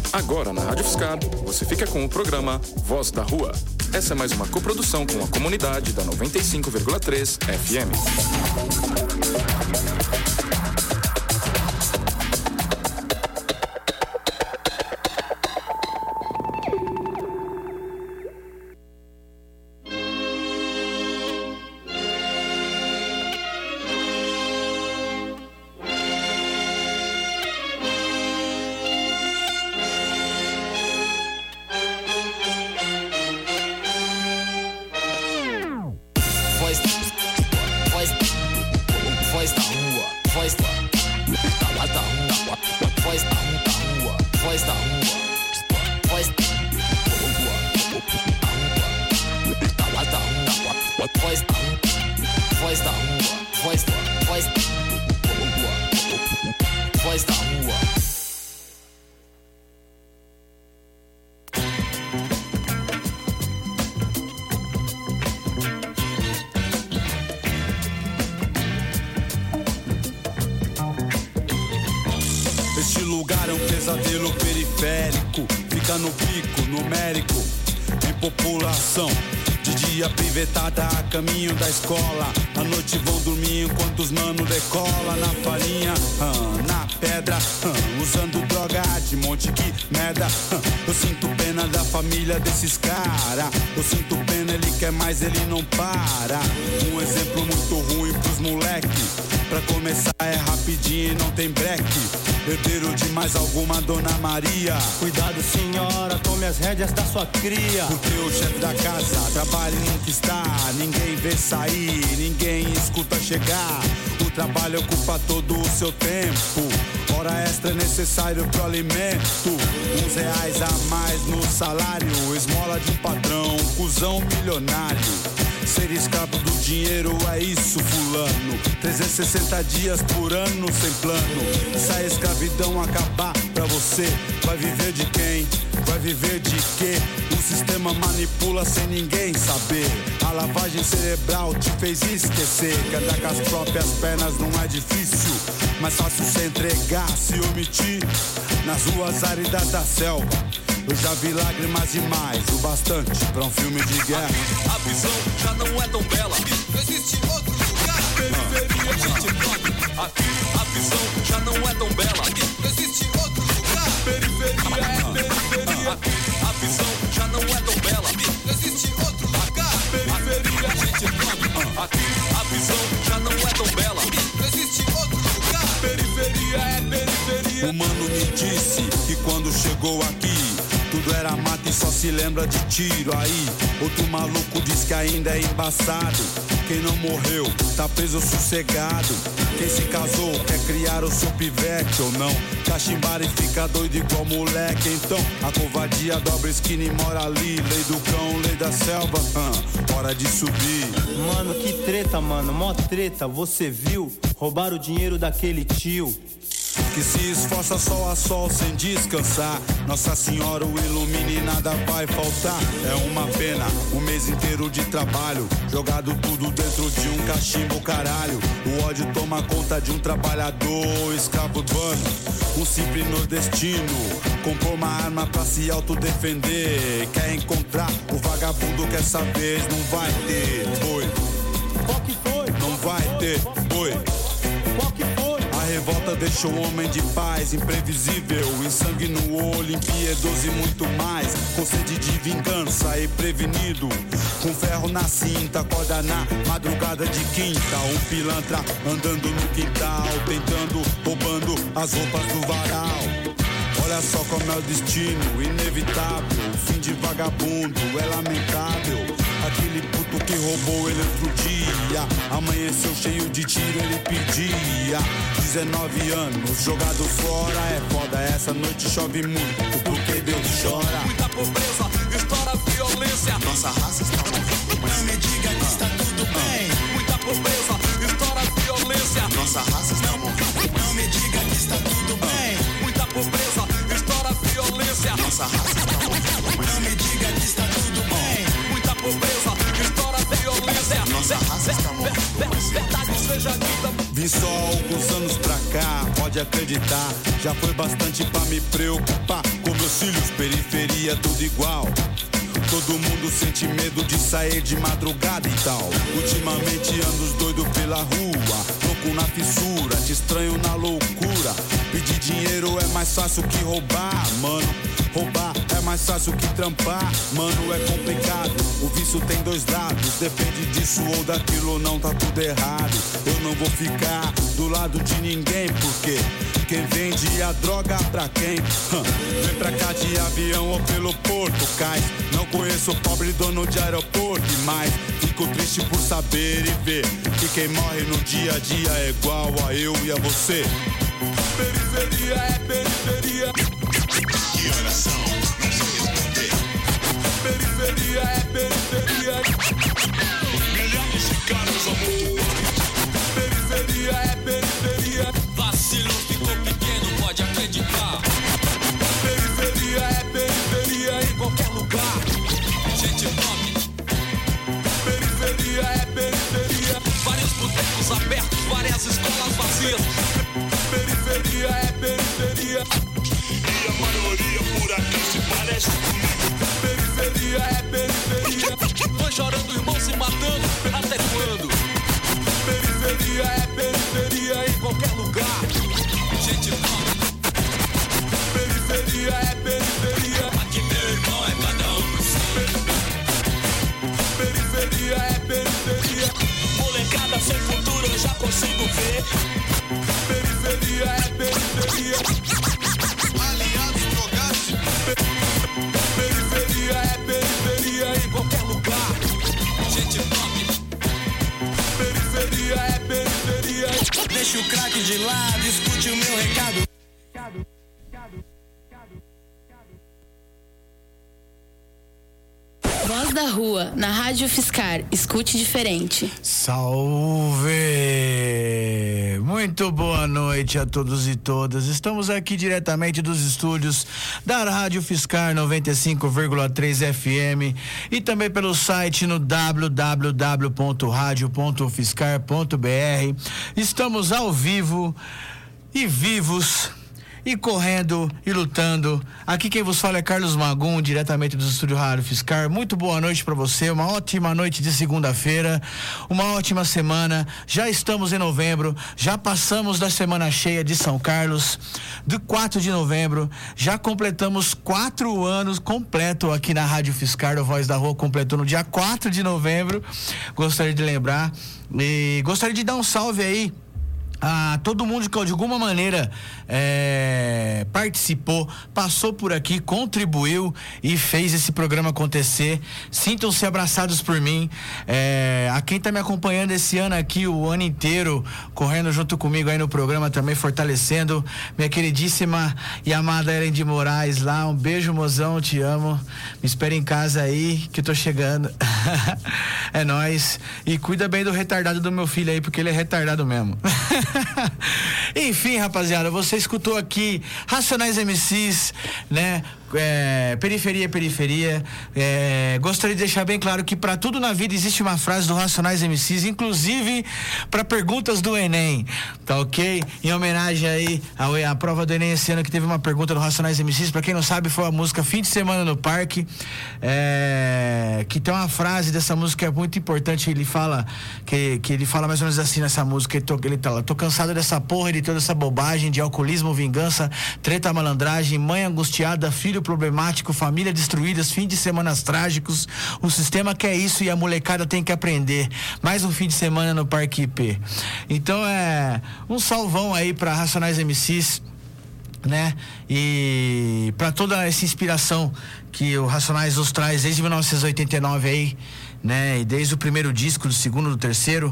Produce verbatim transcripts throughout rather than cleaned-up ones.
Agora na Rádio Fiscar, você fica com o programa Voz da Rua. Essa é mais uma coprodução com a comunidade da noventa e cinco vírgula três F M. Este lugar é um pesadelo periférico, fica no pico numérico, em população. De dia pivetada a caminho da escola, à noite vão dormir enquanto os mano decola. Na farinha, hum, na pedra, hum, usando droga de monte, que merda. hum. Eu sinto pena da família desses cara, eu sinto pena, ele quer mais, ele não para. Um exemplo muito ruim pros moleque, pra começar é rapidinho e não tem breque. Herdeiro de mais alguma Dona Maria. Cuidado senhora, tome as rédeas da sua cria. Porque o chefe da casa trabalha e nunca está. Ninguém vê sair, ninguém escuta chegar. O trabalho ocupa todo o seu tempo. Hora extra é necessário pro alimento. Uns reais a mais no salário. Esmola de um patrão, um cuzão milionário. Ser escravo do dinheiro é isso, fulano. trezentos e sessenta dias por ano sem plano. Se a escravidão acabar pra você, vai viver de quem? Vai viver de quê? O sistema manipula sem ninguém saber. A lavagem cerebral te fez esquecer que andar com as próprias pernas não é difícil. Mais fácil se entregar, se omitir. Nas ruas áridas da selva eu já vi lágrimas demais, o bastante pra um filme de guerra. A visão já não é tão bela. Não existe outro lugar. Periferia, gente pode. Aqui a visão já não é tão bela. Não existe outro lugar. Periferia é periferia. Aqui a visão já não é tão bela. Não existe outro lugar. Periferia, gente pode. Aqui a visão já não é tão bela. Não existe outro lugar. Periferia é periferia. O mano me disse que quando chegou aqui tudo era mato e só se lembra de tiro. Aí, outro maluco diz que ainda é embaçado. Quem não morreu, tá preso sossegado. Quem se casou, quer criar o seu pivete ou não. Cachimbar e fica doido igual moleque. Então, a covardia dobra esquina e mora ali. Lei do cão, lei da selva, hum, hora de subir. Mano, que treta, mano, mó treta, você viu? Roubaram o dinheiro daquele tio que se esforça sol a sol sem descansar. Nossa Senhora o ilumine e nada vai faltar. É uma pena, um mês inteiro de trabalho jogado tudo dentro de um cachimbo, caralho. O ódio toma conta de um trabalhador escravo urbano, um simples nordestino. Comprou uma arma pra se autodefender. Quer encontrar o vagabundo que essa vez não vai ter. Foi. Qual que foi? Não vai ter. Foi. Qual que foi? A revolta deixou o homem de paz imprevisível, em sangue no olho, impiedoso e muito mais. Com sede de vingança e prevenido, com ferro na cinta, acorda na madrugada de quinta. Um pilantra andando no quintal, tentando, roubando as roupas do varal. Olha só como é o destino, inevitável. O fim de vagabundo é lamentável. Aquele puto que roubou ele outro dia, amanheceu cheio de tiro, ele pedia. Dezenove anos, jogado fora, é foda. Essa noite chove muito, porque Deus chora. Muita pobreza, estoura violência. Nossa raça está morrendo, não me diga que está tudo bem. Muita pobreza, estoura violência. Nossa raça está morrendo, não me diga que está tudo bem. Muita pobreza, estoura violência. Nossa raça está morrendo, não me diga que está tudo bem. Muita pobreza, estoura violência. Nossa raça está morrendo, verdade seja dita. Vim só alguns anos pra cá, pode acreditar. Já foi bastante pra me preocupar com meus meus filhos, periferia tudo igual. Todo mundo sente medo de sair de madrugada e tal. Ultimamente ando doido pela rua, louco na fissura, te estranho na loucura. Pedir dinheiro é mais fácil que roubar, mano. Roubar é mais fácil que trampar, mano, é complicado. O vício tem dois lados, depende disso ou daquilo, não tá tudo errado. Eu não vou ficar do lado de ninguém, porque quem vende a droga pra quem? Vem pra cá de avião ou pelo Porto Cais. Não conheço pobre dono de aeroporto, mas fico triste por saber e ver que quem morre no dia a dia é igual a eu e a você. Periferia é periferia. Que horas são? Não sei responder. Periferia é periferia. Milhares de caras ao mundo. Periferia é periferia. Vacilo ficou pequeno, pode acreditar. Periferia é periferia em qualquer lugar. Gente nome. Periferia é periferia. Vários botecos abertos, várias escolas vazias. Periferia é periferia. E a maioria por aqui se parece comigo. Periferia é periferia. Mãe chorando, irmão se matando, até quando? Periferia é periferia em qualquer lugar. Gente nome. Periferia é periferia. Aqui meu irmão é cada um por si. Periferia é periferia. Molecada sem futuro eu já consigo ver. Periferia é periferia. Aliados drogados. Periferia é periferia em qualquer lugar. Gente nome. Periferia é periferia. Deixa o crack de lado, escute o meu recado. Voz da Rua, na Rádio Fiscar. Escute diferente. Salve! Muito boa noite a todos e todas. Estamos aqui diretamente dos estúdios da Rádio Fiscar noventa e cinco vírgula três F M e também pelo site no w w w ponto radio ponto fiscar ponto b r. Estamos ao vivo e vivos e correndo e lutando. Aqui quem vos fala é Carlos Magum, diretamente do estúdio Rádio Fiscar. Muito boa noite para você, uma ótima noite de segunda-feira, uma ótima semana. Já estamos em novembro, já passamos da semana cheia de São Carlos, do quatro de novembro, já completamos quatro anos completo aqui na Rádio Fiscar. O Voz da Rua completou no dia quatro de novembro. Gostaria de lembrar e gostaria de dar um salve aí a todo mundo que de alguma maneira é, participou, passou por aqui, contribuiu e fez esse programa acontecer. Sintam-se abraçados por mim. É, a quem está me acompanhando esse ano aqui, o ano inteiro, correndo junto comigo aí no programa também, fortalecendo, minha queridíssima e amada Ellen de Moraes lá, um beijo, mozão, te amo, me espera em casa aí que eu tô chegando. É nóis, e cuida bem do retardado do meu filho aí, porque ele é retardado mesmo. Enfim, rapaziada, você escutou aqui Racionais M Cs, né? É, periferia, periferia. É, gostaria de deixar bem claro que para tudo na vida existe uma frase do Racionais M Cs, inclusive para perguntas do Enem, tá ok? Em homenagem aí à, à prova do Enem esse ano, que teve uma pergunta do Racionais M Cs. Para quem não sabe, foi a música Fim de Semana no Parque, é, que tem uma frase dessa música que é muito importante. Ele fala que, que ele fala mais ou menos assim nessa música. Ele, tô, ele tá lá: tô cansado dessa porra, de toda essa bobagem de alcoolismo, vingança, treta, malandragem, mãe angustiada, filho problemático, família destruídas, fim de semanas trágicos. O sistema quer isso e a molecada tem que aprender. Mais um fim de semana no Parque I P. Então é um salvão aí para Racionais M Cs, né? E para toda essa inspiração que o Racionais nos traz desde mil novecentos e oitenta e nove aí, né? E desde o primeiro disco, do segundo, do terceiro.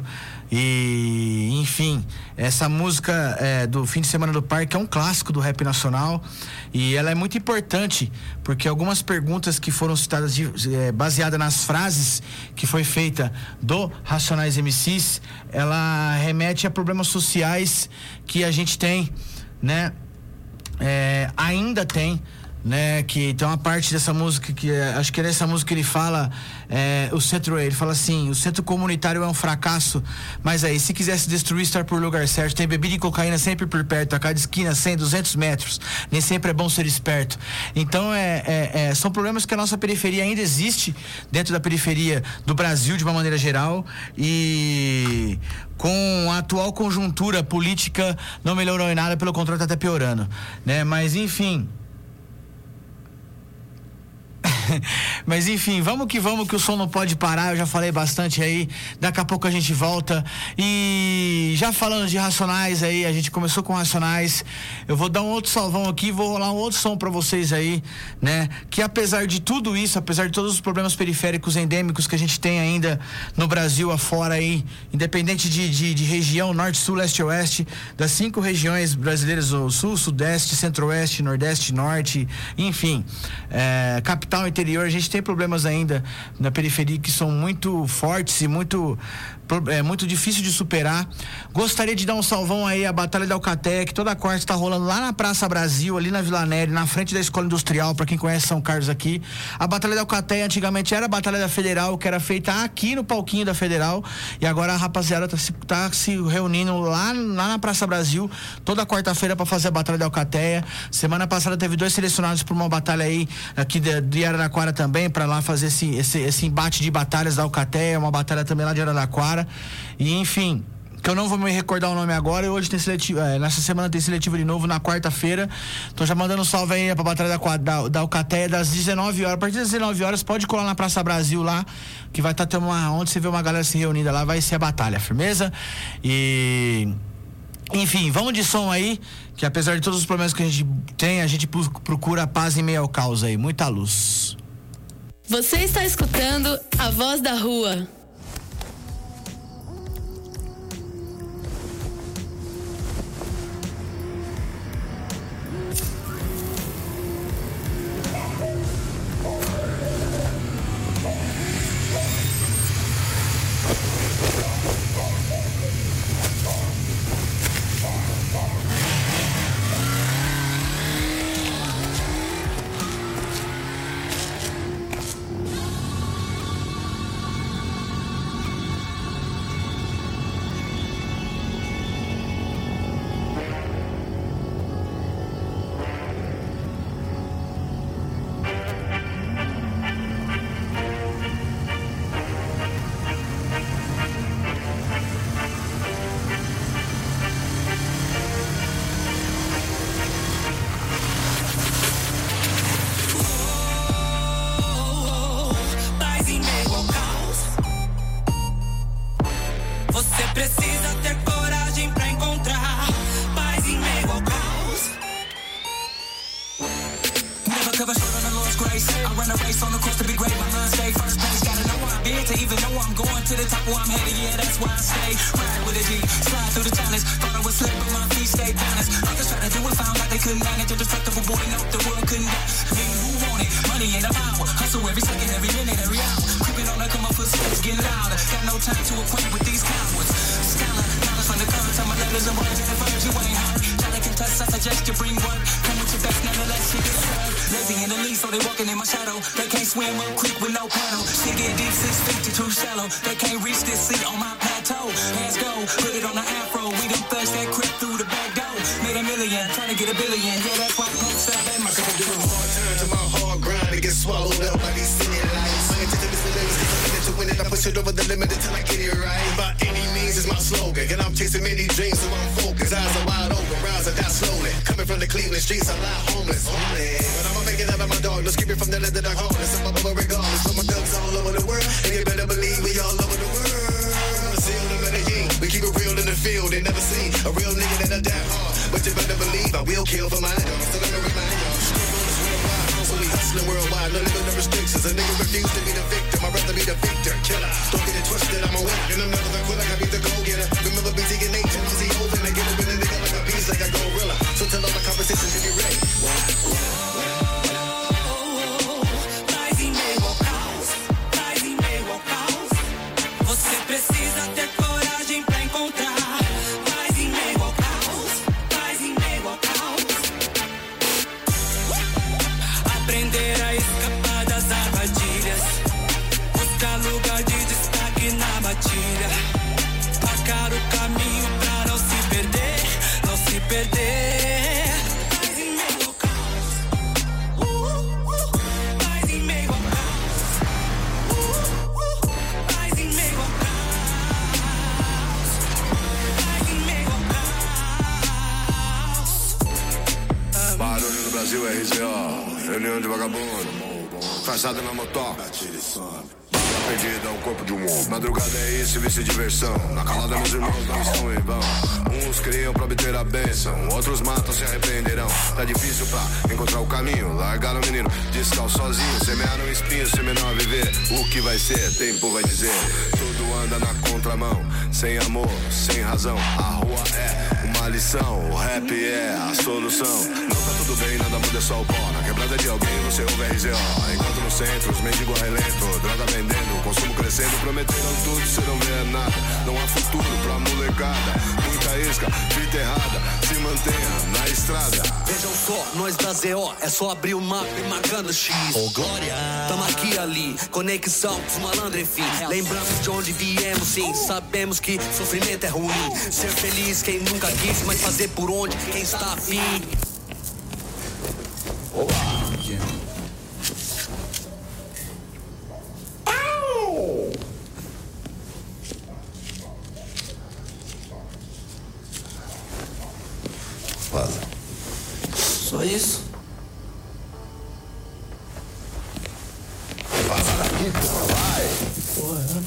E enfim, essa música é, do Fim de Semana do Parque é um clássico do rap nacional, e ela é muito importante porque algumas perguntas que foram citadas de, é, baseada nas frases que foi feita do Racionais M Cs, ela remete a problemas sociais que a gente tem, né? É, ainda tem né, que tem uma parte dessa música que é, acho que nessa música ele fala é, o centro, ele fala assim: o centro comunitário é um fracasso, mas aí se quiser se destruir, estar por lugar certo, tem bebida e cocaína sempre por perto, a cada esquina cem, duzentos metros, nem sempre é bom ser esperto. Então é, é, é, são problemas que a nossa periferia ainda existe dentro da periferia do Brasil de uma maneira geral, e com a atual conjuntura política não melhorou em nada, pelo contrário, está até piorando, né? Mas enfim, mas enfim, vamos que vamos, que o som não pode parar. Eu já falei bastante aí, daqui a pouco a gente volta. E já falando de Racionais aí, a gente começou com Racionais, eu vou dar um outro salvão aqui, vou rolar um outro som pra vocês aí, né, que apesar de tudo isso, apesar de todos os problemas periféricos endêmicos que a gente tem ainda no Brasil afora aí, independente de, de, de região, norte, sul, leste e oeste, das cinco regiões brasileiras, o sul, sudeste, centro-oeste, nordeste, norte, enfim, é, capital, interior, a gente tem problemas ainda na periferia que são muito fortes e muito é muito difícil de superar. Gostaria de dar um salvão aí à Batalha da Alcateia, que toda quarta está rolando lá na Praça Brasil, ali na Vila Neri, na frente da Escola Industrial, para quem conhece São Carlos aqui. A Batalha da Alcateia antigamente era a Batalha da Federal, que era feita aqui no palquinho da Federal, e agora a rapaziada tá se, tá se reunindo lá, lá na Praça Brasil toda quarta-feira para fazer a Batalha da Alcateia. Semana passada teve dois selecionados para uma batalha aí aqui de, de Araraquara também, para lá fazer esse, esse, esse embate de batalhas da Alcateia, uma batalha também lá de Araraquara. E enfim, que eu não vou me recordar o nome agora, e hoje tem seletivo, é, nessa semana tem seletivo de novo, na quarta-feira. Tô já mandando um salve aí pra Batalha da, da, da Alcateia, das dezenove horas. A partir das dezenove horas pode colar na Praça Brasil lá, que vai estar tá, uma, onde você vê uma galera se reunida lá, vai ser a batalha, firmeza? E enfim, vamos de som aí, que apesar de todos os problemas que a gente tem, a gente procura a paz em meio ao caos aí, muita luz. Você está escutando A Voz da Rua. armadilha. Marcar o caminho pra não se perder, não se perder. Mas em meio ao caos, uh, uh, mas em meio ao caos, uh, uh, mas em meio ao caos, mas em meio ao caos. Barulho no Brasil, R Z O, reunião de vagabundo, fachada na motoca, perdida, um corpo de um homem. Madrugada é isso, vício e diversão. Na calada meus irmãos não estão em vão. Uns criam pra obter a bênção, outros matam, se arrependerão. Tá difícil pra encontrar o caminho. Largaram o menino, descalço sozinho. Semearam espinhos, sem menor viver. O que vai ser, tempo vai dizer. Tudo anda na contramão, sem amor, sem razão. A rua é uma lição, o rap é a solução. Não tá tudo bem, nada muda, é só o pó. Na quebrada de alguém você ouve R Z O. Enquanto no centro, os mendigos relento, droga vendendo, consumo crescendo. Prometeram tudo, cê não vê nada. Não há futuro pra molecada. Muita isca, fita errada. Se mantenha na estrada. Vejam só, nós da Z O, é só abrir o mapa e marcando X. Ô, Glória! Tamo aqui e ali, conexão, os malandros, enfim. Lembramos de onde viemos, sim. Sabemos que sofrimento é ruim. Ser feliz quem nunca quis, mas fazer por onde quem está afim. Olá! Vaza. Só isso? Vaza daqui, porra, vai! Porra.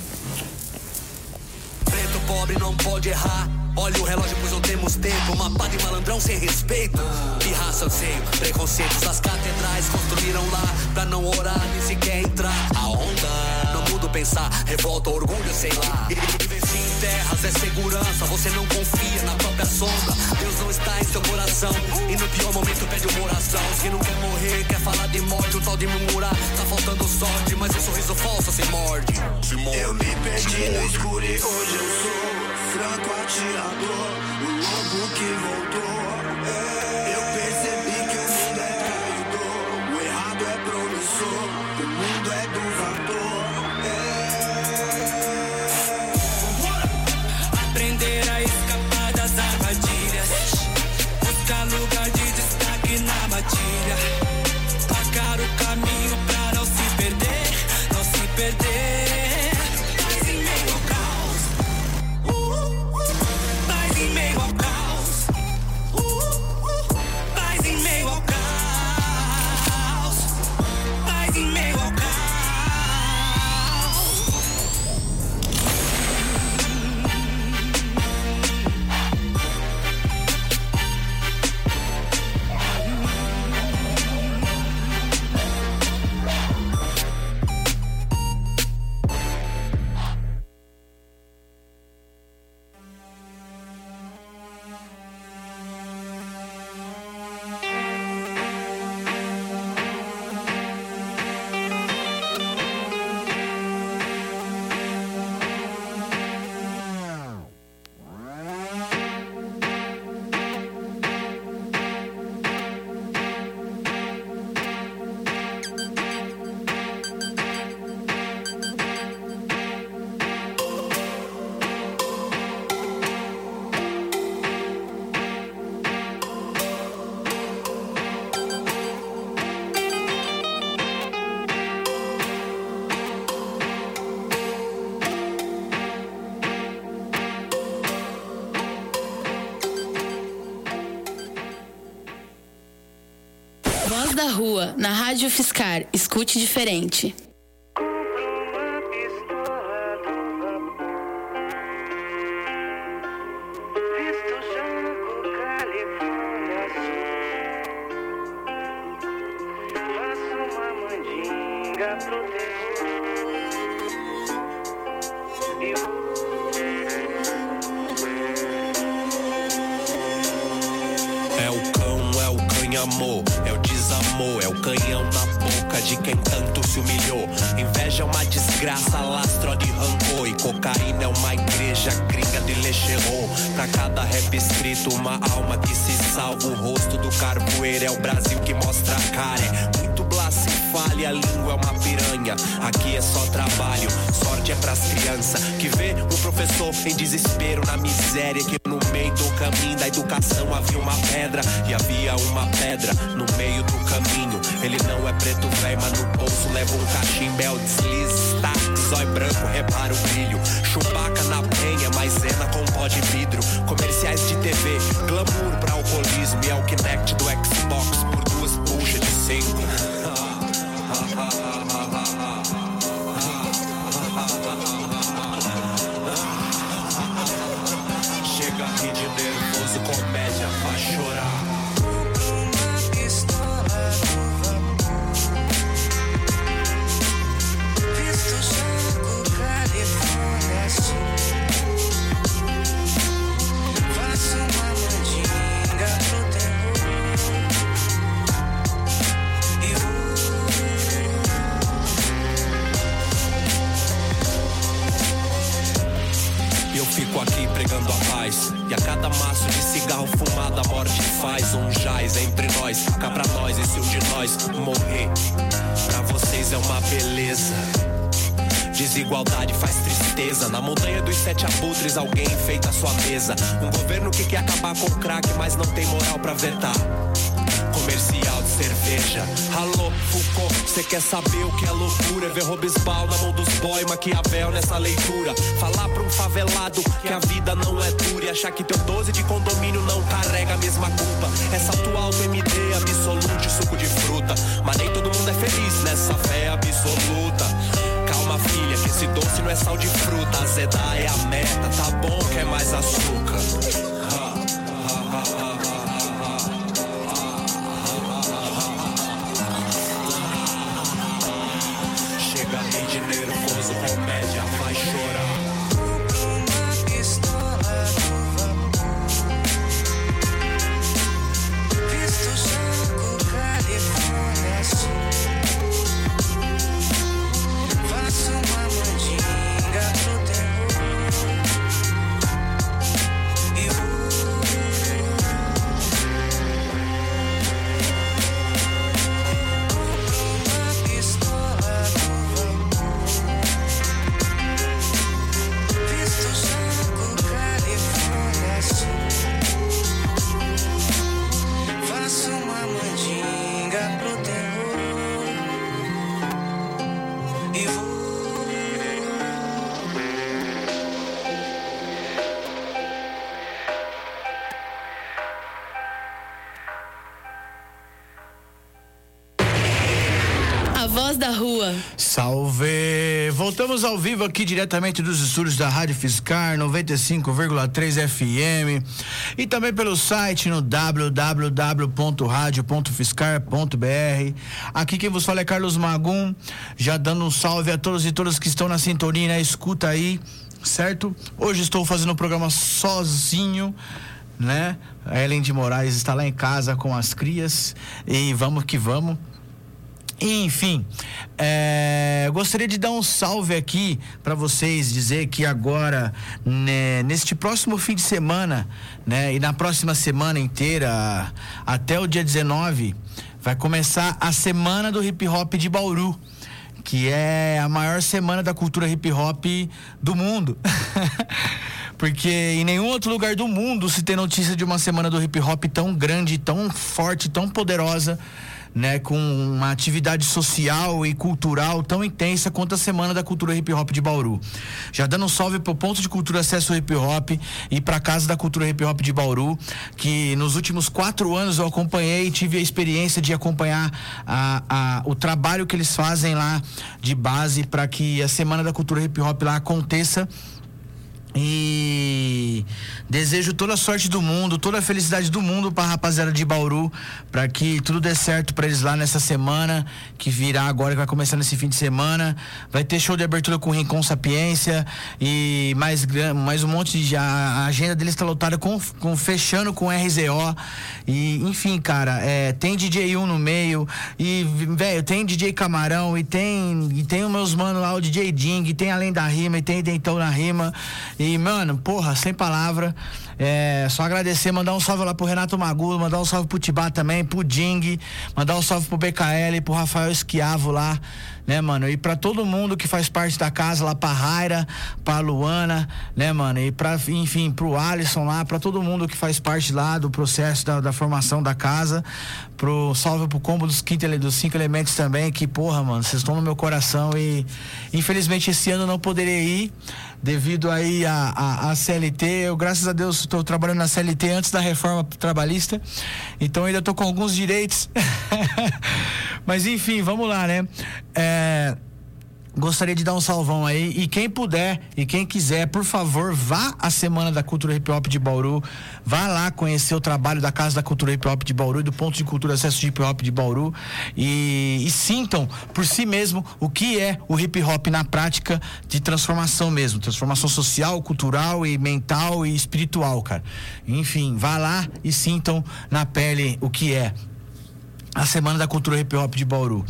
Preto pobre não pode errar. Olha o relógio, pois não temos tempo. Uma pá de malandrão sem respeito. Pirraça, anseio, preconceitos. As catedrais construíram lá pra não orar, nem sequer entrar. A onda não muda o pensar. Revolta, orgulho, sei lá. Investir em terras é segurança. Você não confia na própria sombra. Deus não está em seu coração. E no pior momento pede uma oração. Se não quer morrer, quer falar de morte. O tal de murmurar, tá faltando sorte. Mas o sorriso falso se morde. Se morde. Eu me perdi no escuro e hoje eu sou franco atirador, o lobo que voltou. Eu percebi que o mundo é traidor, o errado é promissor, o mundo é do valor. Aprender a escapar das armadilhas, buscar lugar de destaque na matilha, marcar o caminho pra não se perder, não se perder. Voz da Rua, na Rádio Fiscar. Escute diferente. Amor, é o desamor, é o canhão na boca de quem tanto se humilhou. Inveja é uma desgraça, lastro de rancor. E cocaína é uma igreja gringa de lecherô. Pra cada rap escrito, uma alma que se salva. O rosto do carvoeiro é o Brasil que mostra a cara. É muito blasfalha, a língua é uma piranha. ganha. Aqui é só trabalho, sorte é pras crianças que vê um professor em desespero na miséria, que no meio do caminho da educação havia uma pedra, e havia uma pedra no meio do caminho. Ele não é preto velho, mas no bolso leva um cachimbel, deslize, destaque, zóio branco, repara o brilho. Chupaca na penha, maisena com pó de vidro. Comerciais de T V, glamour pra alcoolismo, e é o Kinect do Xbox por duas puxas de cinco. Chega aqui de nervoso, comédia, faz chorar. Fico aqui pregando a paz, e a cada maço de cigarro fumado a morte faz um jaz entre nós, cá pra nós e se um de nós morrer, pra vocês é uma beleza. Desigualdade faz tristeza. Na montanha dos sete abutres alguém enfeita a sua mesa. Um governo que quer acabar com o crack, mas não tem moral pra vetar. Comercial de cerveja. Alô, Foucault, cê quer saber o que é loucura? É ver Robespal na mão dos boy, Maquiavel nessa leitura. Falar pra um favelado que a vida não é dura, e achar que teu doze de condomínio não carrega a mesma culpa. Essa tua auto-M D absolute, suco de fruta. Mas nem todo mundo é feliz nessa fé absoluta. Calma, filha, que esse doce não é sal de fruta. Azedar é a meta, tá bom que é mais açúcar. Chega aí de nervoso, comédia faz chorar. Da rua. Salve! Voltamos ao vivo aqui diretamente dos estúdios da Rádio Fiscar noventa e cinco vírgula três F M e também pelo site no w w w ponto radio ponto fiscar ponto b r. Aqui quem vos fala é Carlos Magum, já dando um salve a todos e todas que estão na sintonia, na escuta aí, certo? Hoje estou fazendo o programa sozinho, né? A Ellen de Moraes está lá em casa com as crias e vamos que vamos. Enfim, é, eu gostaria de dar um salve aqui para vocês, dizer que agora, né, neste próximo fim de semana, né, e na próxima semana inteira, até o dia dezenove, vai começar a Semana do Hip Hop de Bauru, que é a maior semana da cultura hip hop do mundo. Porque em nenhum outro lugar do mundo se tem notícia de uma semana do hip hop tão grande, tão forte, tão poderosa, né, com uma atividade social e cultural tão intensa quanto a Semana da Cultura Hip Hop de Bauru. Já dando um salve pro Ponto de Cultura Acesso Hip Hop e pra Casa da Cultura Hip Hop de Bauru, que nos últimos quatro anos eu acompanhei e tive a experiência de acompanhar a, a, o trabalho que eles fazem lá de base para que a Semana da Cultura Hip Hop lá aconteça. E desejo toda a sorte do mundo, toda a felicidade do mundo pra rapaziada de Bauru, pra que tudo dê certo pra eles lá nessa semana que virá agora, que vai começar nesse fim de semana. Vai ter show de abertura com Rincon Sapiência e mais, mais um monte de... A agenda deles tá lotada com, com, fechando com R Z O. E enfim, cara, é, tem D J um no meio e, velho, tem D J Camarão e tem, e tem os meus manos lá, o D J Ding, e tem Além da Rima e tem Dentão na Rima. E, mano, porra, sem palavra, é, só agradecer, mandar um salve lá pro Renato Magulo, mandar um salve pro Tibá também, pro Ding, mandar um salve pro B K L, pro Rafael Esquiavo lá, né, mano? E pra todo mundo que faz parte da casa lá, pra Raira, pra Luana, né, mano? E pra, enfim, pro Alisson lá, pra todo mundo que faz parte lá do processo da, da formação da casa, pro salve pro combo dos, quinto, dos cinco elementos também, que, porra, mano, vocês estão no meu coração e infelizmente esse ano eu não poderei ir devido aí a, a, a C L T. Eu, graças a Deus, estou trabalhando na C L T antes da reforma trabalhista, então ainda tô com alguns direitos. Mas enfim, vamos lá, né? É... Gostaria de dar um salvão aí, e quem puder e quem quiser, por favor, vá à Semana da Cultura Hip Hop de Bauru, vá lá conhecer o trabalho da Casa da Cultura Hip Hop de Bauru e do Ponto de Cultura Acesso de Hip Hop de Bauru e, e sintam por si mesmo o que é o hip hop na prática de transformação mesmo, transformação social, cultural e mental e espiritual, cara. Enfim, vá lá e sintam na pele o que é a Semana da Cultura Hip Hop de Bauru.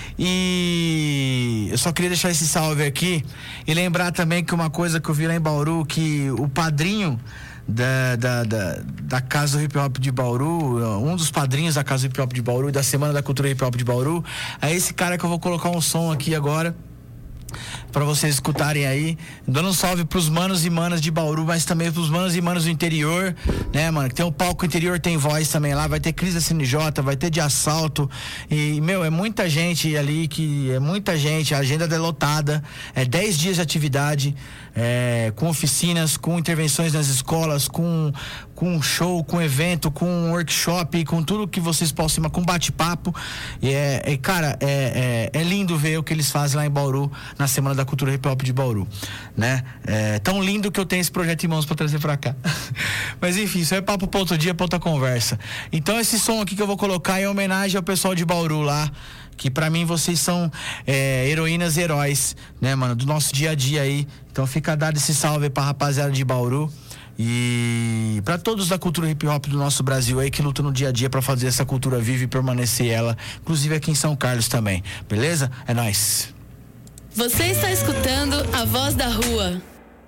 E eu só queria deixar esse salve aqui e lembrar também que uma coisa que eu vi lá em Bauru, que o padrinho da, da, da, da Casa do Hip Hop de Bauru, um dos padrinhos da Casa do Hip Hop de Bauru e da Semana da Cultura Hip Hop de Bauru, é esse cara que eu vou colocar um som aqui agora pra vocês escutarem aí, dando um salve pros manos e manas de Bauru, mas também pros manos e manos do interior, né, mano, que tem o palco interior, tem voz também lá, vai ter Cris da C N J, vai ter de assalto, e, meu, é muita gente ali, que é muita gente, a agenda é lotada, é dez dias de atividade, é, com oficinas, com intervenções nas escolas, com, com show, com evento, com workshop, com tudo que vocês possam, com bate-papo, e é, é cara, é, é, é lindo ver o que eles fazem lá em Bauru, na Semana da Cultura Hip Hop de Bauru, né? É tão lindo que eu tenho esse projeto em mãos pra trazer pra cá. Mas enfim, isso é papo pra outro dia, pra outra conversa. Então esse som aqui que eu vou colocar é em homenagem ao pessoal de Bauru lá, que pra mim vocês são é, heroínas e heróis, né, mano, do nosso dia a dia aí. Então fica dado esse salve aí pra rapaziada de Bauru e pra todos da cultura hip hop do nosso Brasil aí, que lutam no dia a dia pra fazer essa cultura viva e permanecer ela, inclusive aqui em São Carlos também, beleza? É nóis. Você está escutando A Voz da Rua.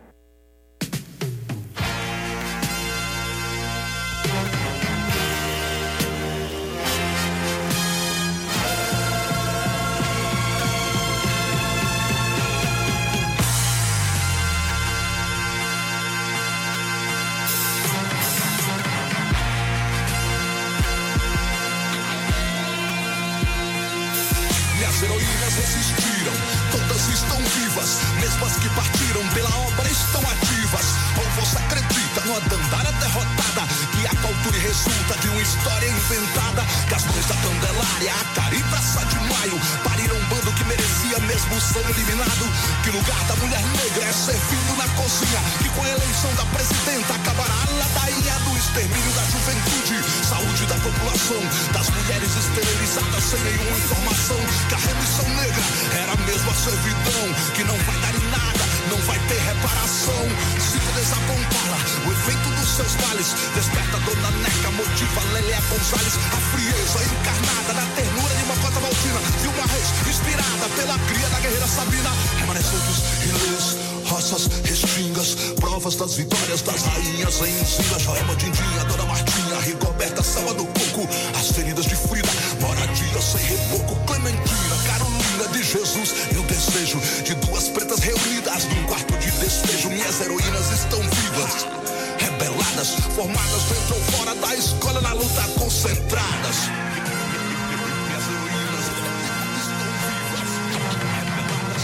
Minhas heroínas resistiram, todas estão vivas, mesmo as que partiram pela obra estão ativas. Ou você acredita numa dandara derrotada, que a cultura resulta de uma história inventada? Que as mães da Candelária, a Cari e Praça de Maio pariram um bando que merecia mesmo ser eliminado. Que lugar da mulher negra é servindo na cozinha, que com a eleição da presidenta acabará a ladainha do extermínio da juventude, saúde da população, das mulheres esterilizadas sem nenhuma informação. Que a remissão negra era mesmo a servidão, que não vai dar em nada, não vai ter reparação. Se tu desapontá-la, o efeito dos seus males desperta Dona Neca, motiva Lélia Gonzalez. A frieza encarnada na ternura de Mocota Valtina, de uma Reis inspirada pela cria da guerreira Sabina. Remanescentes, ilês, roças, restingas, provas das vitórias das rainhas em Ensina, Joelma, Dindinha, Dona Martinha, Rigoberta, Selma do Coco, as feridas de Frida, moradia sem reboco, Clementina, Carolina de Jesus e o desejo de duas pretas reunidas num quarto de despejo. Minhas heroínas estão vivas, rebeladas, formadas dentro ou fora da escola, na luta concentradas. Minhas heroínas estão vivas, rebeladas,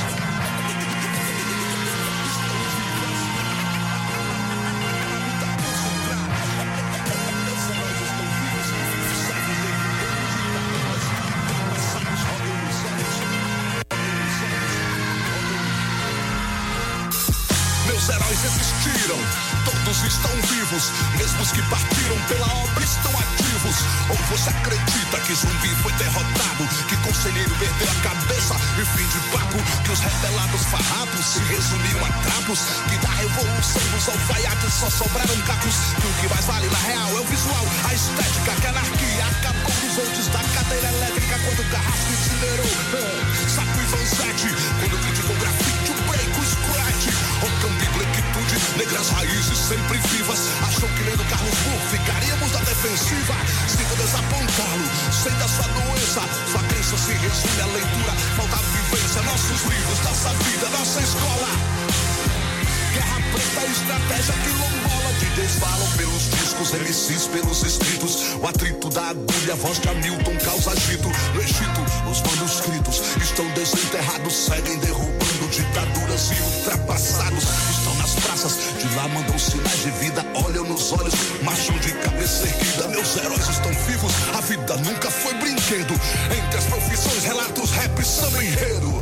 Meus heróis existiram, todos estão vivos, mesmo os que partiram pela obra estão ativos. Ou você acredita que Zumbi foi derrotado, que Conselheiro perdeu a cabeça e fim de papo, que os rebelados farrapos se resumiram a trapos, que da revolução dos alfaiates só sobraram cacos, que o que mais vale na real é o visual, a estética, que a anarquia acabou dos outros da cadeira elétrica quando o carrasco incinerou oh, Saco e Vanzetti, quando criticou grafite, o break, o scratch, o cambi, blequitude, negras raízes sempre vivas. Achou que lendo Carlos Burr ficaríamos na defensiva. Sinto desapontá-lo, sei da sua doença, sua crença se resume a leitura, falta vivência, nossos livros, nossa vida, nossa escola. Guerra preta, estratégia quilombola. D Js falam pelos discos, M Cs pelos escritos. O atrito da agulha, a voz de Hamilton causa agito. No Egito, os manuscritos estão desenterrados, seguem derrubando ditaduras e ultrapassados. Estão nas praças, de lá mandam sinais de vida, olham nos olhos, marcham de cabeça erguida. Meus heróis estão vivos, a vida nunca foi brinquedo. Entre as profissões, relatos, rap, samba enredo.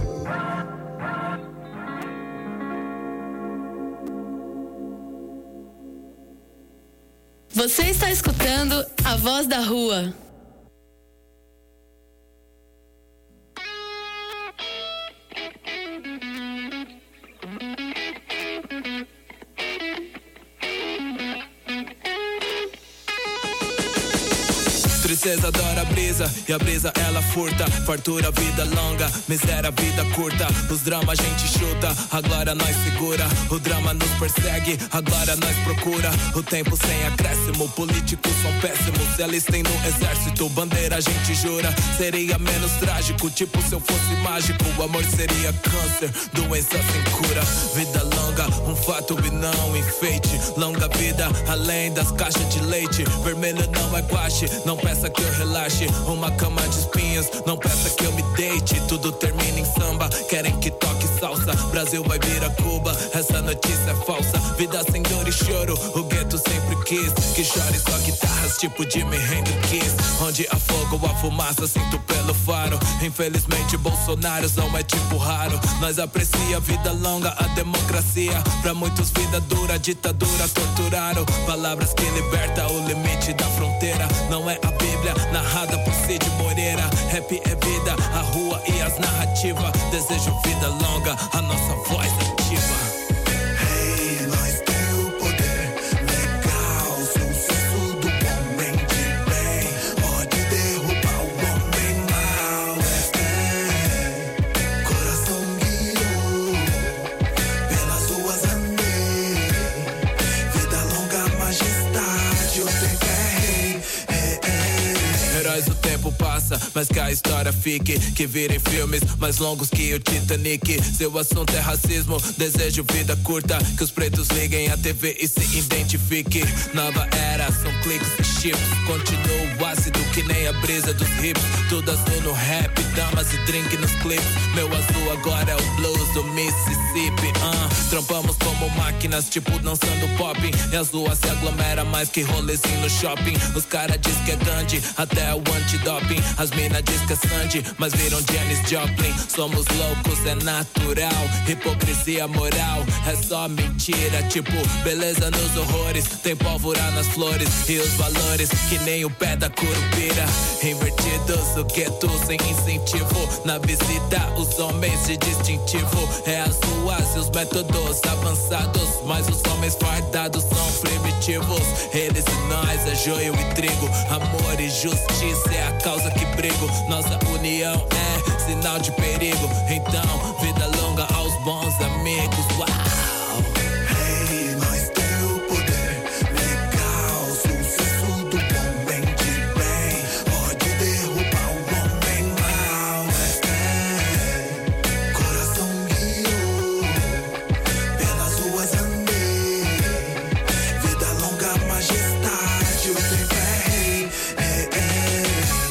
Você está escutando A Voz da Rua. Tristeza adora a brisa, e a brisa ela furta. Fartura, vida longa, miséria, vida curta. Os dramas a gente chuta, a glória nós segura. O drama nos persegue, a glória nós procura. O tempo sem acréscimo, políticos são péssimos. Se eles têm no exército, bandeira a gente jura. Seria menos trágico, tipo se eu fosse mágico. O amor seria câncer, doença sem cura. Vida longa, um fato e não um enfeite. Longa vida, além das caixas de leite. Vermelho não é guache, não peça que eu relaxe. Uma cama de espinhos, não peça que eu me deite. Tudo termina em samba, querem que toque salsa. Brasil vai vir a Cuba, essa notícia é falsa. Vida sem dor e choro, o gueto sempre quis. Que chore só guitarras, tipo Jimi Hendrix. Onde há fogo, a fumaça, sinto pelo faro. Infelizmente Bolsonaro não é tipo raro. Nós aprecia a vida longa, a democracia. Pra muitos vida dura, ditadura torturaram. Palavras que liberta o limite da fronteira. Não é a Bíblia narrada por Cid Moreira. Rap é vida, a rua e as narrativas. Desejo vida longa, a nossa voz ativa. Hey, nós tem o poder legal, sucesso do homem de bem. Pode derrubar o homem mau. É, coração guiou, pelas ruas andei. Vida longa, majestade, o tempo é rei. Heróis o tempo passa, mas que a história fique. Que virem filmes mais longos que o Titanic. Seu assunto é racismo, desejo vida curta. Que os pretos liguem a T V e se identifique. Nova era, são cliques e chips. Continuo ácido que nem a brisa dos hips. Tudo azul no rap, damas e drink nos clips. Meu azul agora é o blues do Mississippi. uh. Trampamos como máquinas, tipo dançando pop. E as ruas se aglomera mais que rolezinho no shopping. Os cara diz que é Gandhi, até o antidoping. As mina diz que é Sandy, mas viram Janis Joplin. Somos loucos, é natural. Hipocrisia moral, é só mentira. Tipo, beleza nos horrores. Tem pólvora nas flores e os valores que nem o pé da curupira. Invertidos, o gueto sem incentivo. Na visita, os homens de distintivo. É as ruas e os métodos avançados. Mas os homens fardados são primitivos. Eles e nós é joio e trigo. Amor e justiça é a causa que brigo. Nossa união é sinal de perigo. Então, vida longa aos bons amigos. Uau! Hey, nós tem o poder legal, sucesso do homem de bem. Pode derrubar o homem mau. É, coração guiou, pelas ruas andei. Vida longa, majestade, o tempo é rei. É, é.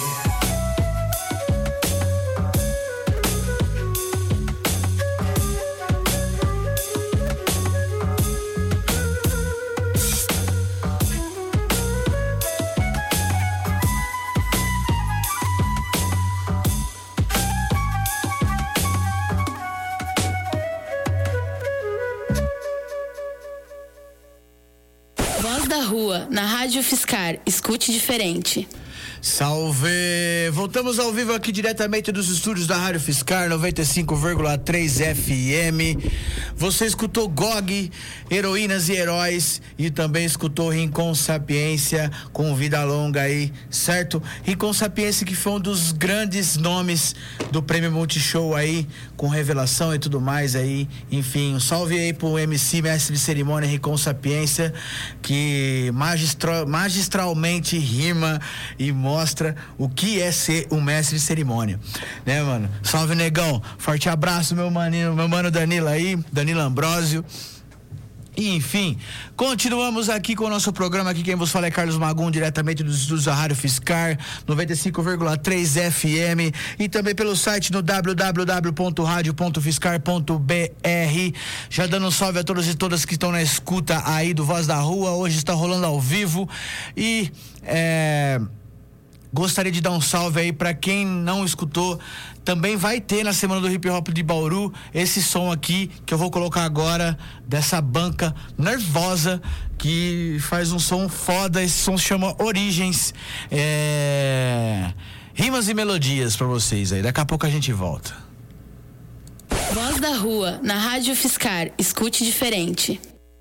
Voz da Rua, na Rádio Fiscar. Escute diferente. Salve! Voltamos ao vivo aqui diretamente dos estúdios da Rádio Fiscar noventa e cinco vírgula três F M. Você escutou G O G, Heroínas e Heróis, e também escutou Rincon Sapiência com Vida Longa aí, certo? Rincon Sapiência, que foi um dos grandes nomes do Prêmio Multishow aí, com revelação e tudo mais aí. Enfim, um salve aí pro M C, mestre de cerimônia Rincon Sapiência, que magistral, magistralmente rima e mostra o que é ser um mestre de cerimônia, né, mano? Salve, negão. Forte abraço, meu maninho, meu mano Danilo aí, Danilo Ambrósio. E, enfim, continuamos aqui com o nosso programa. Aqui quem vos fala é Carlos Magum, diretamente dos estúdios da Rádio Fiscar noventa e cinco vírgula três F M, e também pelo site no w w w ponto radio ponto fiscar ponto b r. Já dando um salve a todos e todas que estão na escuta aí do Voz da Rua. Hoje está rolando ao vivo e é... gostaria de dar um salve aí pra quem não escutou. Também vai ter na Semana do Hip Hop de Bauru esse som aqui que eu vou colocar agora, dessa banca nervosa que faz um som foda. Esse som se chama Origens. É... Rimas e melodias pra vocês aí. Daqui a pouco a gente volta. Voz da Rua, na Rádio Fiscar. Escute diferente.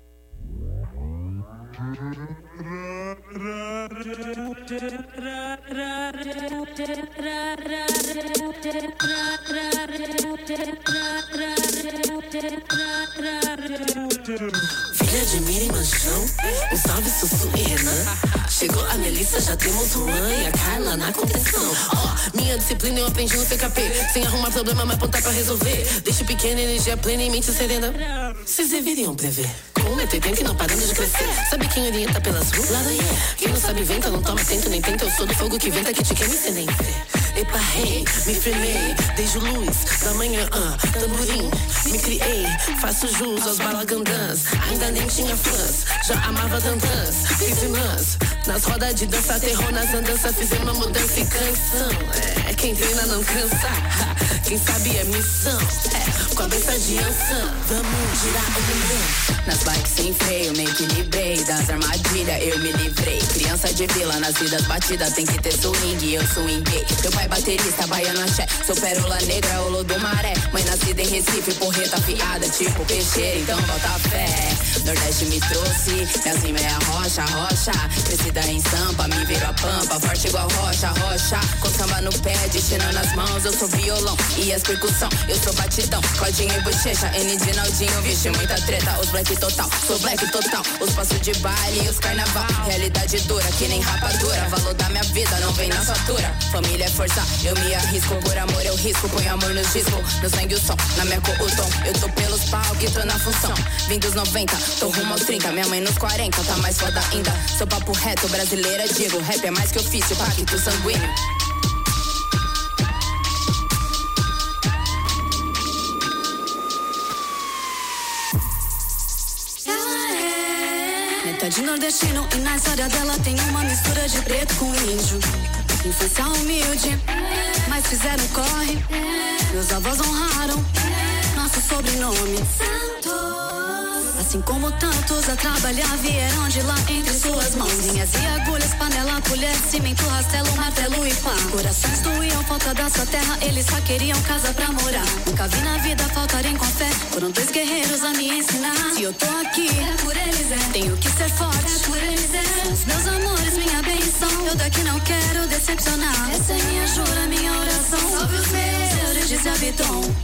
Filha de Miriam Manchão, um salve Sussu e Renan. Chegou a Melissa, já temos Juan e a Carla na contenção. Ó, oh, minha disciplina eu aprendi no C K P. Sem arrumar problema, mas apontar pra resolver. Deixa pequena, energia plena e mente serena. Vocês deveriam prever. Com metro e oitenta e não parando de crescer. Sabe quem orienta pelas ruas? Lá daí. Quem não sabe venta, não toma atento nem tenta. Eu sou do fogo que venta, que te queima e cê nem vê. Epa, hey, me firmei, desde luz da manhã, ah, tamborim, me criei, faço jus aos balagandãs, ainda nem tinha fãs, já amava dandãs, fiz irmãs, nas rodas de dança, terror nas andanças, fizemos uma mudança e canção, é, quem treina não cansa, ha, quem sabe é missão, é, com a benção de ançã, vamos girar o bumbum, nas bikes sem freio, me equilibrei, das armadilhas eu me livrei, criança de vila, nas vidas batidas, tem que ter swing, eu swinguei, meu pai baterista, baiano axé, sou pérola negra, olo do maré, mãe nascida em Recife, porreta afiada, tipo peixeira, então bota fé, Nordeste me trouxe, minha rima é a rocha, rocha, crescida em Sampa, me virou a pampa, forte igual rocha, rocha, com samba no pé, destino nas mãos, eu sou violão, e as percussão, eu sou batidão, Claudinho e bochecha, N de Naldinho, vixe, muita treta, os black total, sou black total, os passos de baile e os carnaval, realidade dura, que nem rapadura, valor da minha vida, não vem na fatura, família é força, eu me arrisco, por amor eu risco, põe amor nos discos, no sangue o som, na minha cor o tom, eu tô pelos palcos, tô na função, vim dos noventa, tô rumo aos trinta, minha mãe nos quarenta, tá mais foda ainda, sou papo reto, brasileira digo, rap é mais que ofício, pacto sanguíneo. Metade nordestino e na história dela tem uma mistura de preto com índio. Infância humilde, mas fizeram corre. Meus avós honraram nosso sobrenome. Santos. Assim como tantos a trabalhar vieram de lá entre suas mãos. Linhas e agulhas, panela, colher, cimento, rastelo, martelo e pá. Corações doíam, falta da sua terra, eles só queriam casa pra morar. Nunca vi na vida faltarem com fé, foram dois guerreiros a me ensinar. Se eu tô aqui, é por eles, é. Tenho que ser forte, é por eles, é. São os meus amores, minha benção. Eu daqui não quero decepcionar. Essa é minha jura, minha oração. Salve os meus, Eurídice e Abiton.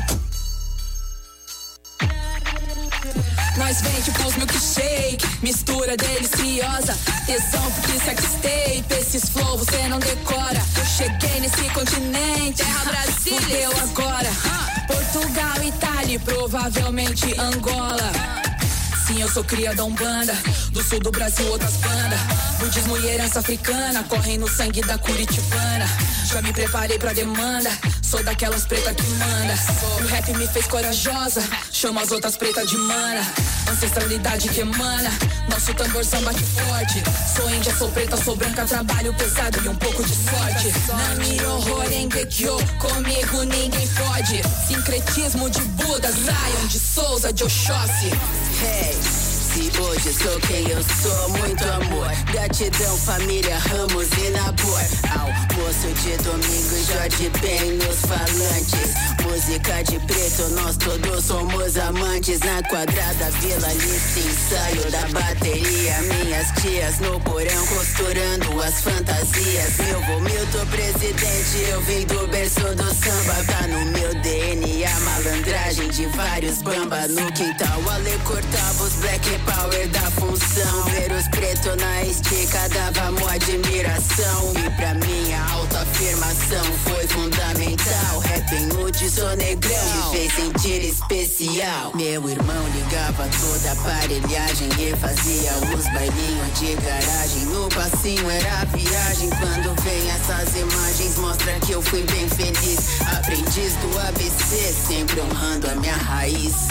Nós vende com os milkshake, mistura deliciosa. Tesão porque saquistei, esses flow você não decora. Eu cheguei nesse continente, terra Brasília, fudeu agora. Portugal, Itália e provavelmente Angola. Sim, eu sou cria da Umbanda, do sul do Brasil outras bandas. Budismo e herança africana, correm no sangue da curitibana. Já me preparei pra demanda, sou daquelas pretas que manda. O rap me fez corajosa, chama as outras pretas de mana. Ancestralidade que emana, nosso tambor samba que forte. Sou índia, sou preta, sou branca, trabalho pesado e um pouco de sorte. Namiro Horengekyo, comigo ninguém pode. Sincretismo de Buda, Zion, de Souza, de Oxóssi. Hey, se hoje sou quem eu sou, muito amor, gratidão, família, Ramos e Nabor. Almoço de domingo, Jorge bem nos falantes. Música de preto, nós todos somos amantes. Na quadrada, Vila Lista, ensaio da bateria. Minhas tias no porão, costurando as fantasias. Meu vô Milton presidente, eu vim do berço do samba. Tá no meu D N A, malandragem de vários bamba no quintal. Ale cortava os black power da função. Ver os pretos na estica dava mó admiração. E pra minha autoafirmação foi fundamental. Rap nude, sou negrão, me fez sentir especial. Meu irmão ligava toda a aparelhagem e fazia os bailinhos de garagem. No passinho era viagem. Quando vem essas imagens mostra que eu fui bem feliz. Aprendiz do A B C, sempre honrando a minha raiz.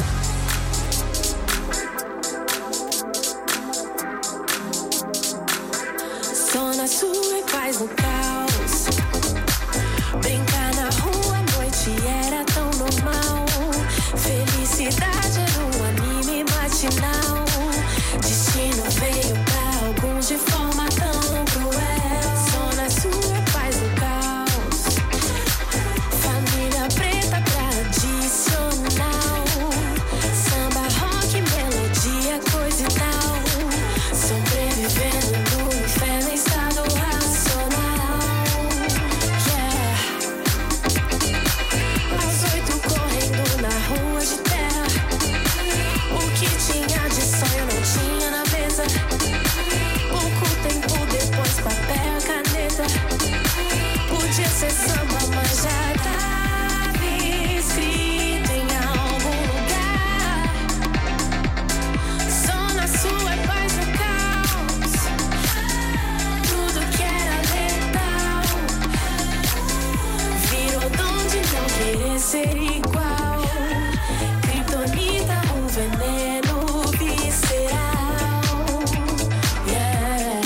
Zona Sul é paz no caos. Brincar na rua à noite era tão normal. Felicidade era um anime matinal. Destino veio pra alguns de forma tão cruel. Zona Sul é paz no caos. Família preta tradicional. Samba, rock, melodia, coisa e tal. Sobrevivendo no inferno, estado racional. Yeah. Aos oito correndo na rua de terra. O que tinha de sonho não tinha na mesa. Pouco tempo depois, papel, caneta. Podia ser samba, mas já tava escrito em algum lugar. Zona Sul é paz no caos. Tudo que era letal virou dom de não querer ser igual. Kryptonita, um veneno visceral. Yeah.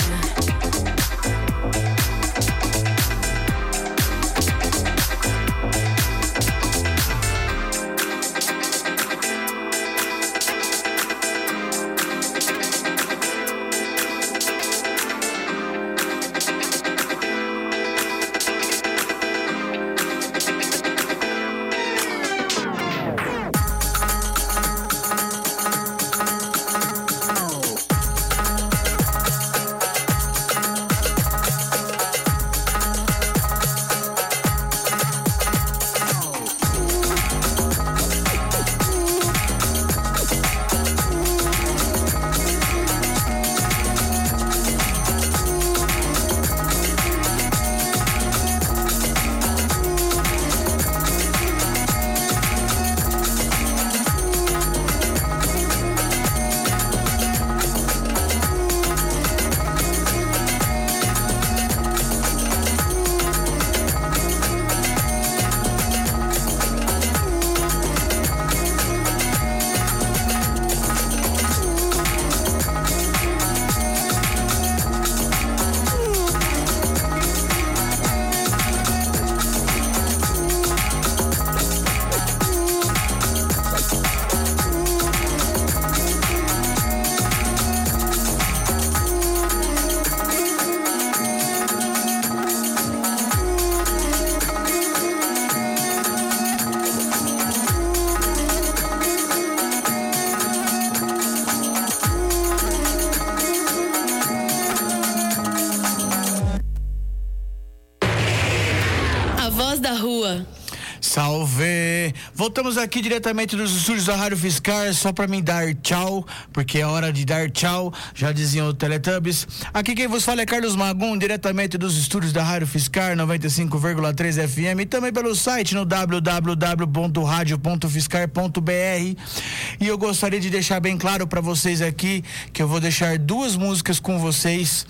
Salve! Voltamos aqui diretamente dos estúdios da Rádio Fiscar, só pra mim dar tchau, porque é hora de dar tchau, já diziam o Teletubbies. Aqui quem vos fala é Carlos Magum, diretamente dos estúdios da Rádio Fiscar noventa e cinco vírgula três F M e também pelo site no w w w ponto radio ponto fiscar ponto b r. E eu gostaria de deixar bem claro pra vocês aqui que eu vou deixar duas músicas com vocês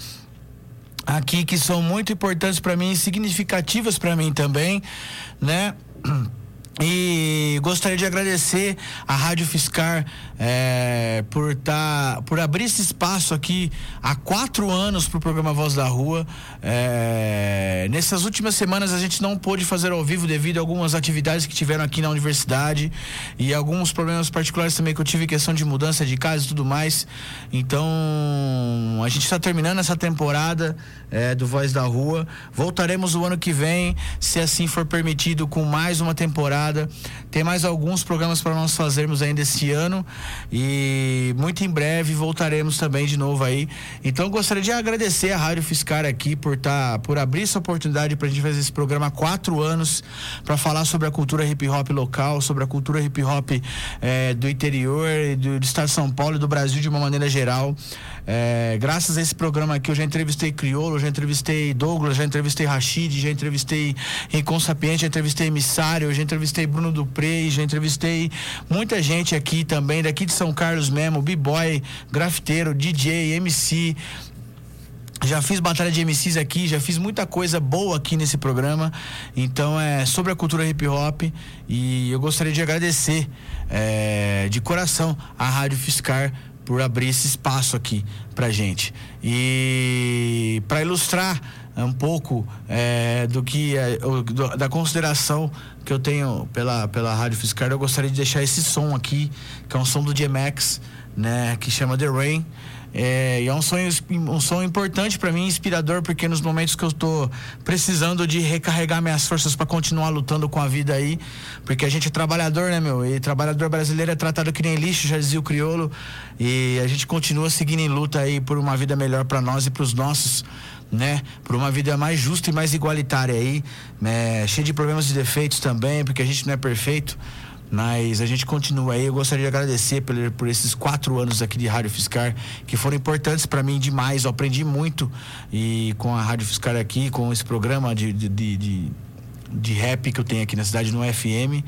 aqui que são muito importantes pra mim, significativas pra mim também, né? E gostaria de agradecer a Rádio Fiscar é, por tá, por abrir esse espaço aqui há quatro anos para o programa Voz da Rua. É, nessas últimas semanas a gente não pôde fazer ao vivo devido a algumas atividades que tiveram aqui na universidade e alguns problemas particulares também que eu tive, questão de mudança de casa e tudo mais. Então a gente está terminando essa temporada é, do Voz da Rua. Voltaremos o ano que vem, se assim for permitido, com mais uma temporada. Tem mais alguns programas para nós fazermos ainda esse ano e muito em breve voltaremos também de novo aí. Então gostaria de agradecer a Rádio Fiscar aqui por tá, por abrir essa oportunidade pra gente fazer esse programa há quatro anos para falar sobre a cultura hip hop local, sobre a cultura hip hop é, do interior, do, do estado de São Paulo e do Brasil de uma maneira geral. É, graças a esse programa aqui eu já entrevistei Criolo, já entrevistei Douglas, já entrevistei Rashid, já entrevistei Rincon Sapiente, já entrevistei Emissário, já entrevistei Bruno Dupré, já entrevistei muita gente aqui também, daqui de São Carlos mesmo, B-boy, grafiteiro, D J, M C. Já fiz batalha de M Cs aqui, já fiz muita coisa boa aqui nesse programa. Então é sobre a cultura hip hop e eu gostaria de agradecer é, de coração a Rádio Fiscar por abrir esse espaço aqui pra gente. E para ilustrar um pouco é, do que é, do, da consideração que eu tenho pela, pela Rádio Fiscar, eu gostaria de deixar esse som aqui, que é um som do D M X, né, que chama The Rain. É, e é um som, um som importante pra mim, inspirador, porque nos momentos que eu tô precisando de recarregar minhas forças pra continuar lutando com a vida aí, porque a gente é trabalhador, né, meu? E trabalhador brasileiro é tratado que nem lixo, já dizia o Criolo, e a gente continua seguindo em luta aí por uma vida melhor pra nós e pros nossos, né? Por uma vida mais justa e mais igualitária aí, né? Cheia de problemas e defeitos também, porque a gente não é perfeito. Mas a gente continua aí. Eu gostaria de agradecer por, por esses quatro anos aqui de Rádio Fiscar, que foram importantes para mim demais. Eu aprendi muito e com a Rádio Fiscar aqui, com esse programa de, de, de, de, de rap que eu tenho aqui na cidade, no F M.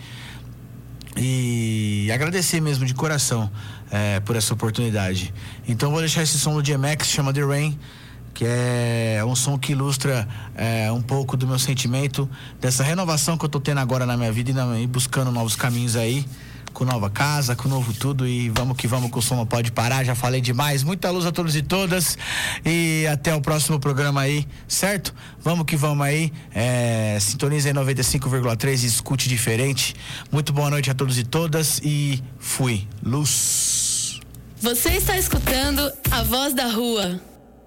E agradecer mesmo de coração é, por essa oportunidade. Então vou deixar esse som do D M X, chama The Rain, que é um som que ilustra é, um pouco do meu sentimento, dessa renovação que eu tô tendo agora na minha vida e, na, e buscando novos caminhos aí, com nova casa, com novo tudo, e vamos que vamos, que o som não pode parar. Já falei demais. Muita luz a todos e todas e até o próximo programa aí, certo? Vamos que vamos aí, é, sintoniza aí noventa e cinco vírgula três e escute diferente. Muito boa noite a todos e todas e fui. Luz. Você está escutando A Voz da Rua.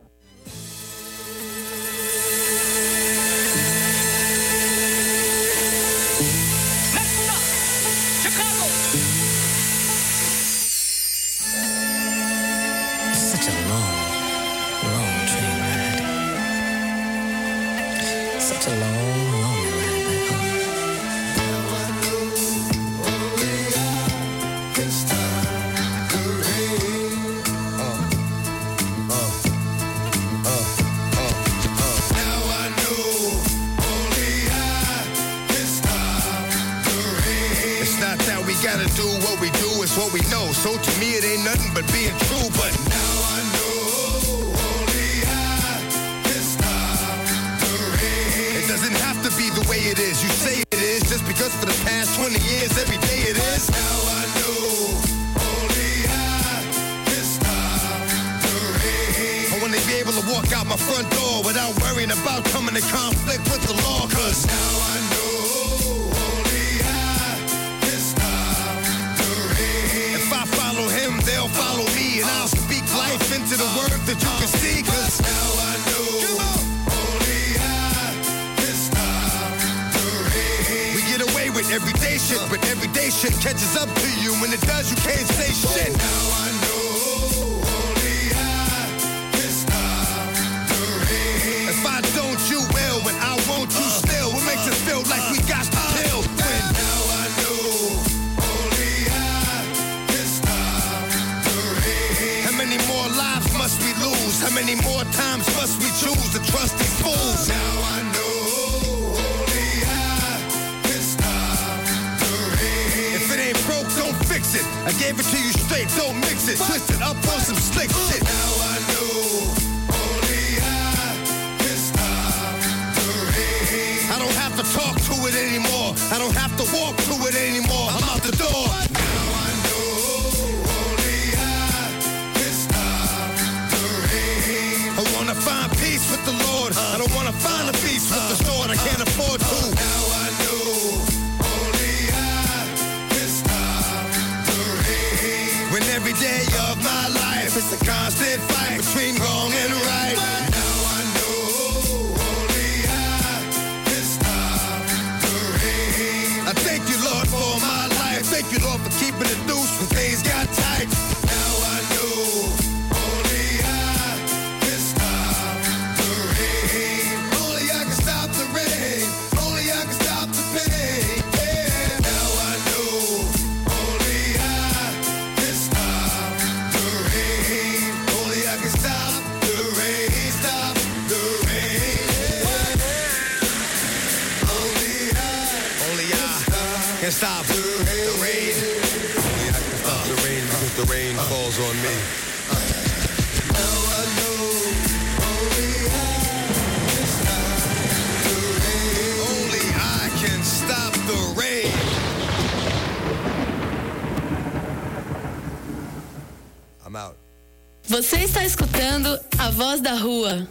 What we know, so to me it ain't nothing but being true. But now I know only I can stop the rain. It doesn't have to be the way it is. You say it is just because for the past twenty years every day it is. Now I know only I can stop the rain. I want to be able to walk out my front door without worrying about coming in conflict with the law. Cause now I know. They'll follow me and I'll speak life into the word that you can see. Cause now I know only I can stop the rain. We get away with everyday shit, but everyday shit catches up to you. When it does, you can't say shit. Now I know only I can stop the rain. If I don't, you will. When I won't, you still. What makes us feel like we got to kill? When now I know. How many more lives must we lose? How many more times must we choose to trust these fools? Now I know only I can stop the rain. If it ain't broke, don't fix it. I gave it to you straight, don't mix it. Twist it up on some slick shit. Now I know only I can stop the rain. I don't have to talk to it anymore. I don't have to walk to it anymore. I'm out the door. Now I know. I wanna find peace with the Lord. I don't wanna find a peace with the sword. I can't afford to. Now I know only I can stop the rain. When every day of my life is a constant fight between wrong and right. Now I know only I can stop the rain. I thank you, Lord, for my life. thank you, Lord, for keeping it loose when things got tight. Now I know only I can stop the rain. Only I can stop the rain. Only I can stop the pain. Yeah. Now I know only I can stop the rain. Only I can stop the rain. Stop the rain. Yeah. Only I, only I can stop the rain. Only I can stop the rain because the rain falls on me. Now I know only I can stop the rain. Only I can stop the rain. I'm out. Você está escutando A Voz da Rua.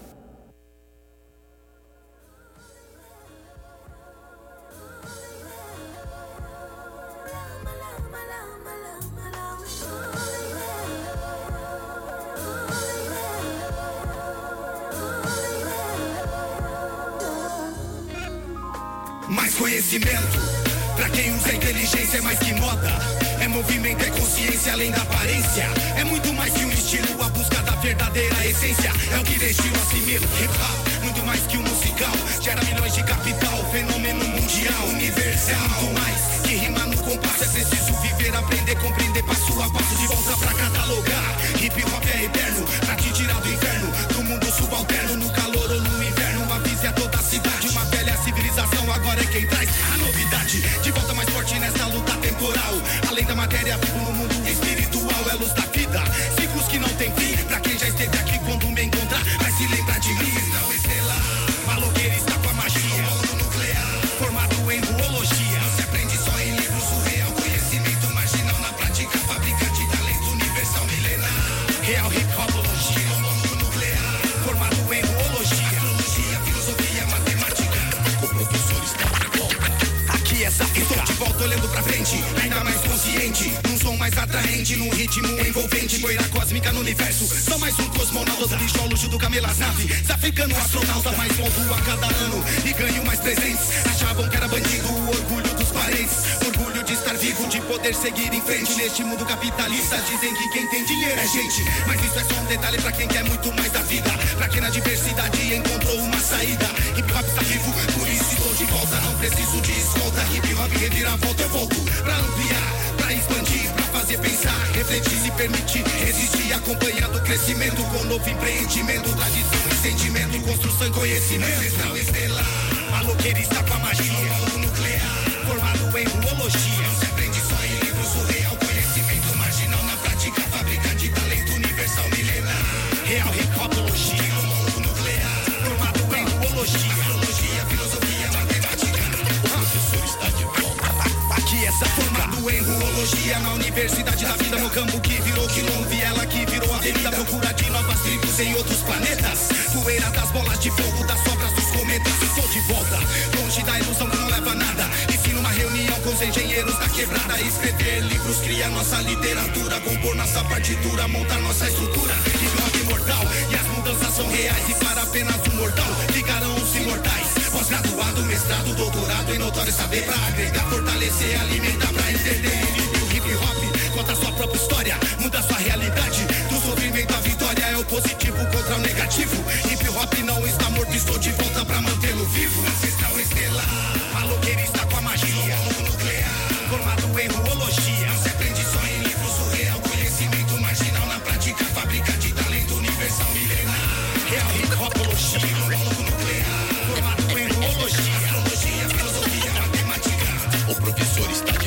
Mais conhecimento, pra quem usa a inteligência é mais que moda. É movimento, é consciência além da aparência. É muito mais que um estilo, a busca da verdadeira essência. É o que destino assimila. Hip hop, muito mais que um musical. Gera milhões de capital, fenômeno mundial, universal. Muito mais que rimar no compasso. É preciso viver, aprender, compreender passo a passo de volta pra catalogar. Hip hop é eterno, pra te tirar do inferno, do mundo subalterno, no calor ou no inverno. Avise a toda a cidade, uma velha civilização agora é quem traz a novidade. De volta mais forte nessa luta temporal. Além da matéria, vivo no mundo espiritual. É luz da vida, ciclos que não tem fim. Pra quem já esteve aqui, quando me encontrar, vai se lembrar de mim. Não estelar, maloqueira está com a magia. Mundo nuclear, formado em duologia. Não se aprende só em livros, surreal. Conhecimento marginal na prática, fábrica de talento universal milenar. Real hip hopologia. Mundo nuclear, formado em duologia. Astrologia, filosofia, matemática. O professor está de volta. Aqui é Zafka. Estou de volta olhando pra frente, ainda mais consciente. Num som mais atraente, num ritmo envolvente. Poeira cósmica no universo, sou mais um cosmonauta. Do bicholo do camelo às naves, africano astronauta. Mais ponto a cada ano e ganho mais presentes. Achavam que era bandido, o orgulho dos parentes. Orgulho de estar vivo, de poder seguir em frente. Neste mundo capitalista, dizem que quem tem dinheiro é gente. Mas isso é só um detalhe pra quem quer muito mais da vida. Pra quem na diversidade encontrou uma saída. Hip hop está vivo, por isso estou de volta. Não preciso de escolta, hip hop revira a volta. Eu volto pra ampliar, pra expandir, pra fazer pensar, refletir, se permitir, resistir, acompanhando o crescimento com novo empreendimento, tradição e sentimento, construção e conhecimento. Ancestral estelar, maloqueira está com a magia. Mundo nuclear, formado em duologia. Não se aprende só em livros, surreal. Conhecimento marginal na prática, fábrica de talento universal milenar. Real hip hopologia. Mundo nuclear, formado em duologia. Astrologia, filosofia, matemática. O professor está de volta. Aqui essa formado em ruologia na Universidade da Vida, no campo que virou quilombo, viela que virou avenida, procura de novas tribos em outros planetas. Poeira das bolas de fogo, das sobras dos cometas. Estou de volta, longe da ilusão que não leva a nada. Ensino uma reunião com os engenheiros da quebrada. Escrever livros, criar nossa literatura, compor nossa partitura, montar nossa estrutura. Hip hop imortal e as mudanças são reais. E para apenas um mortal ficarão os imortais. Pós-graduado, mestrado, doutorado em notório saber, pra agregar, fortalecer, alimentar, pra entender. O hip hop conta sua própria história, muda sua realidade. Do sofrimento à vitória é o positivo contra o negativo. Hip hop não está morto, estou de volta pra mantê-lo vivo. Ancestral estelar, maloqueira está com a magia. Mundo nuclear, formado em ruologia. Não se aprende só em livros, surreal. Conhecimento marginal na prática, fábrica de talento universal milenar. Real hip hopologia. Mundo nuclear, formado em ruologia. Astrologia, filosofia, matemática. O professor está